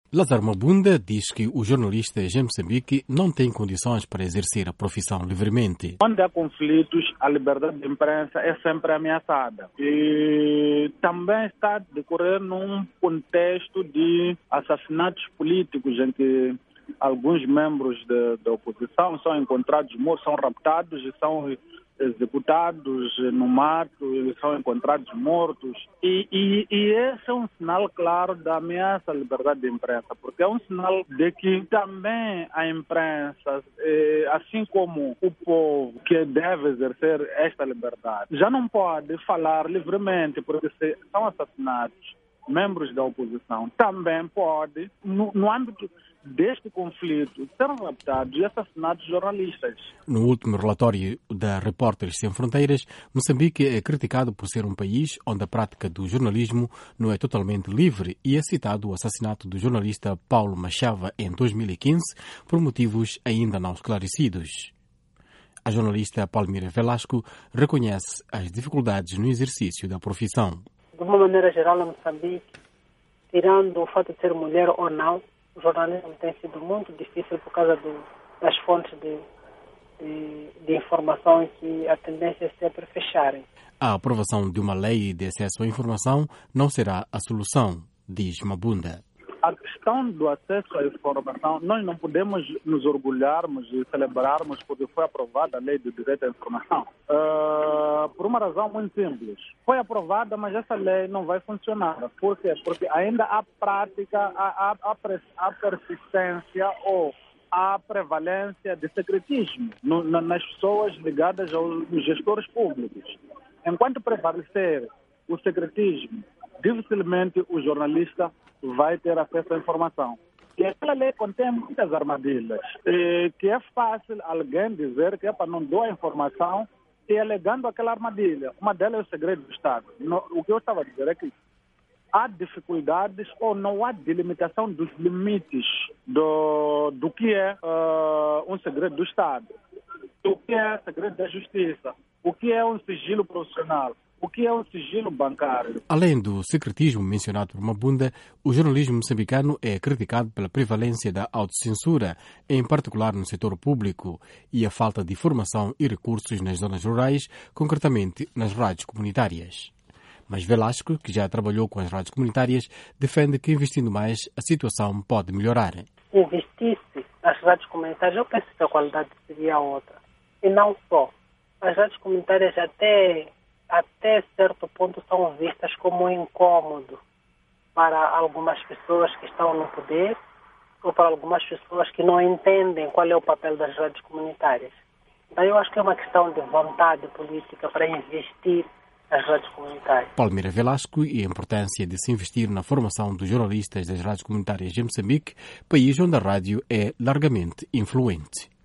Lázaro Mabunda diz que os jornalistas em Moçambique não têm condições para exercer a profissão livremente. Quando há conflitos, a liberdade de imprensa é sempre ameaçada. E também está a decorrer num contexto de assassinatos políticos em que alguns membros da oposição são encontrados mortos, são raptados e são executados no mato, eles são encontrados mortos. E esse é um sinal claro da ameaça à liberdade de imprensa, porque é um sinal de que também a imprensa, assim como o povo que deve exercer esta liberdade, já não pode falar livremente, porque se são assassinados membros da oposição, também pode, no âmbito deste conflito, ser raptados e assassinados jornalistas. No último relatório da Repórteres Sem Fronteiras, Moçambique é criticado por ser um país onde a prática do jornalismo não é totalmente livre e é citado o assassinato do jornalista Paulo Machava em 2015 por motivos ainda não esclarecidos. A jornalista Palmira Velasco reconhece as dificuldades no exercício da profissão. De uma maneira geral, em Moçambique, tirando o fato de ser mulher ou não, o jornalismo tem sido muito difícil por causa das fontes de informação que a tendência é sempre fecharem. A aprovação de uma lei de acesso à informação não será a solução, diz Mabunda. A questão do acesso à informação, nós não podemos nos orgulharmos e celebrarmos porque foi aprovada a lei do direito à informação. Por uma razão muito simples. Foi aprovada, mas essa lei não vai funcionar. Por quê? Porque ainda há prática, há persistência ou há prevalência de secretismo nas pessoas ligadas aos gestores públicos. Enquanto prevalecer o secretismo, dificilmente o jornalista vai ter acesso à informação. E aquela lei contém muitas armadilhas, que é fácil alguém dizer que não dou a informação e alegando aquela armadilha. Uma delas é o segredo do Estado. O que eu estava a dizer é que há dificuldades ou não há delimitação dos limites do que é um segredo do Estado, do que é segredo da justiça, o que é um sigilo profissional, o que é um sigilo bancário. Além do secretismo mencionado por Mabunda, o jornalismo moçambicano é criticado pela prevalência da autocensura, em particular no setor público, e a falta de formação e recursos nas zonas rurais, concretamente nas rádios comunitárias. Mas Velasco, que já trabalhou com as rádios comunitárias, defende que investindo mais a situação pode melhorar. Se investisse nas rádios comunitárias, eu penso que a qualidade seria outra. E não só. As rádios comunitárias até certo ponto são vistas como um incômodo para algumas pessoas que estão no poder ou para algumas pessoas que não entendem qual é o papel das rádios comunitárias. Então eu acho que é uma questão de vontade política para investir nas rádios comunitárias. Palmira Velasco e a importância de se investir na formação dos jornalistas das rádios comunitárias de Moçambique, país onde a rádio é largamente influente.